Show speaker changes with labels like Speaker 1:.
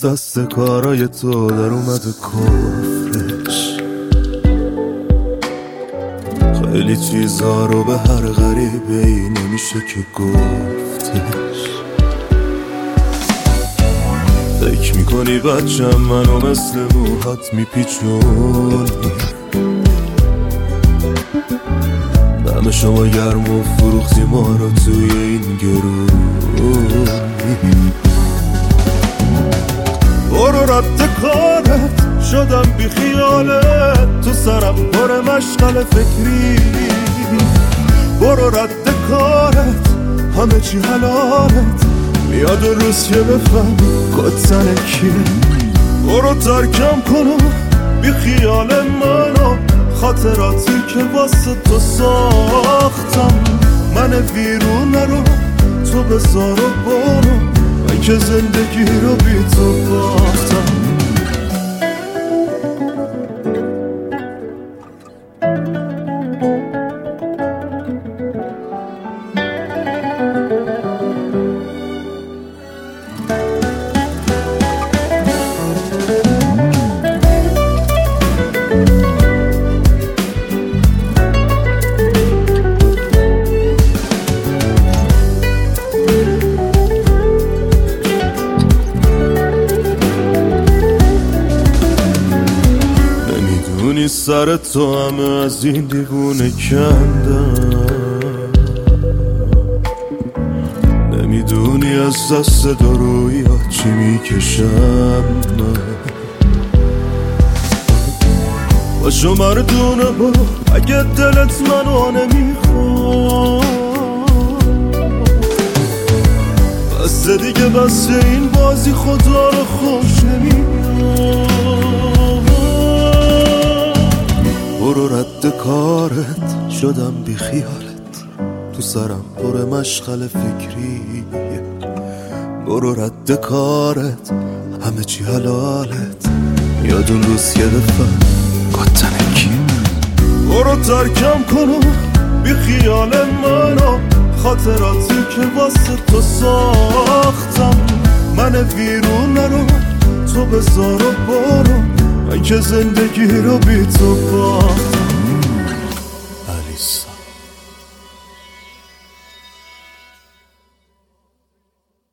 Speaker 1: از دست کارای تو در اومده کفرش. خیلی چیزا رو به هر غریبه ای نمیشه که گفتش. فکر میکنی بچم منو مثل موهات میپیچونی، دم شما گرم و فروختی ما رو توی این گرونی. برو رد کارت شدم بی خیالت، تو سرم پر مشغل فکری. برو رد کارت همه چی حلالت، میاد روز که بفهم کتن کیه. برو ترکم کنم بی خیال منو، خاطراتی که واسه تو ساختم. من ویرونه رو تو بذار و برو، من که زندگی رو بی تو باختم. نمیدونی سر تو همه از این دیوونه کندم، نمیدونی از دست دارویی ها چی میکشم من. باشو مردونه برو اگه دلت منو نمیخواد، بس دیگه بس این بازی خدا رو خوش نمیاد. برو رد کارت شدم بی خیالت، تو سرم پر مشغل فکری. برو رد کارت همه چی حلالت، یاد اون روز که دفن کتن کی. برو ترکم کنم بی خیال منو، خاطراتی که واسه تو ساختم. من ویرونه رو تو بذار و برو، من که زندگی رو بی تو باختم.